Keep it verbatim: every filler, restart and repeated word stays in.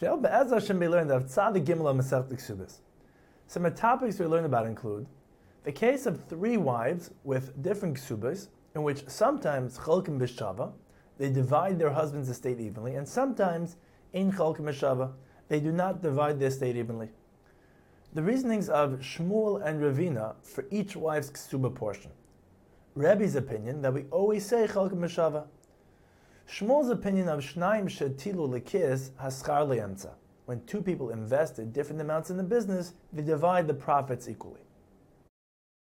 Today, Be'ez Hashem, we learned of Tzadik Gimel of Masechet Ksubos. Some of the topics we learn about include the case of three wives with different ksubas, in which sometimes chalkim b'shava, they divide their husband's estate evenly, and sometimes in chalkim b'shava, they do not divide the estate evenly. The reasonings of Shmuel and Ravina for each wife's ksuba portion. Rebbe's opinion that we always say chalkim b'shava. Shmuel's opinion of Shnayim shetilu lekis haschar le'emtza. When two people invested different amounts in the business, they divide the profits equally.